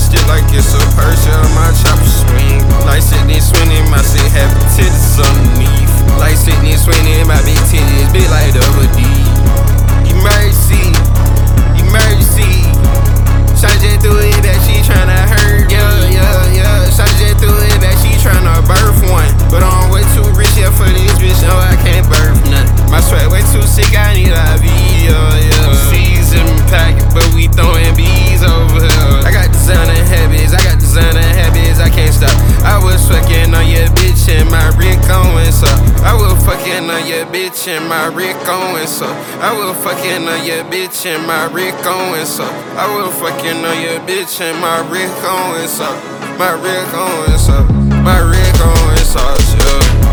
still like it's a purse, yeah, my chopper swing. Like Sydney swinging, my shit happy titties underneath. Like Sydney swinging, my big titties big like double D. Emergency, emergency. Shawty just threw it back, she tryna hurt. Yeah. Shawty just threw it back, she tryna birth one. But I'm way too rich here for this bitch, no, I can't birth none. My sweat way too sick, I need IV, yeah. Season packet, but we throwing bees over here. I got designer habits, I can't stop. I was fucking on your bitch and my Rick Owens up. I was fucking on your bitch and my Rick Owens up. I was fucking on your bitch and my Rick Owens up. I was fucking on your bitch and my Rick Owens up. My Rick Owens up. My Rick Owens up, yeah.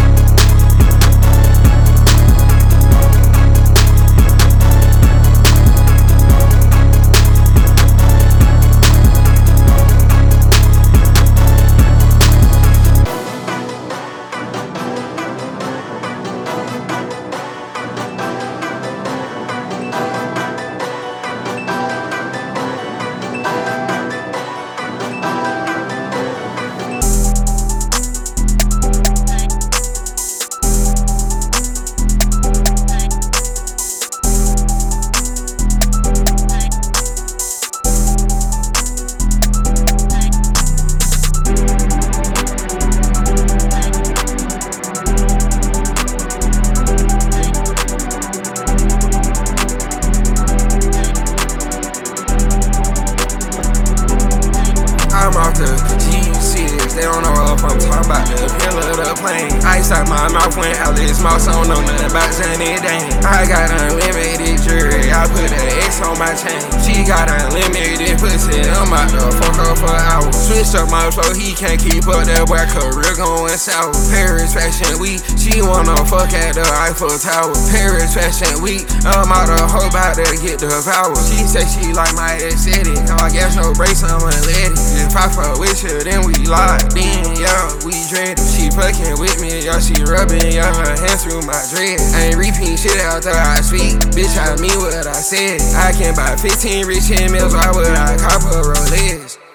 I'm off the G6, they don't know if I'm talking about the pill of the plane. Ice out my mouth when Alex Moss, I don't know nothing about Zanny Dane. I got unlimited jewelry, I put an X on my chain. She got unlimited pussy, I'm out to fuck her for hours. Switch up my flow, he can't keep up, that boy career going south. Paris Fashion Week, she wanna fuck at the Eiffel Tower. Paris Fashion Week, I'm out to hope out to get the power. She say she like my aesthetic, I guess no brakes, I'm unleaded. If I fuck with you, then we locked in, yeah, we dreaded. She fucking with me, yeah, she rubbing, yeah, her hands through my dread. I ain't repeating shit after I speak, bitch, I mean what I said. I can buy 15 rich meals, why would I cop a Rolex?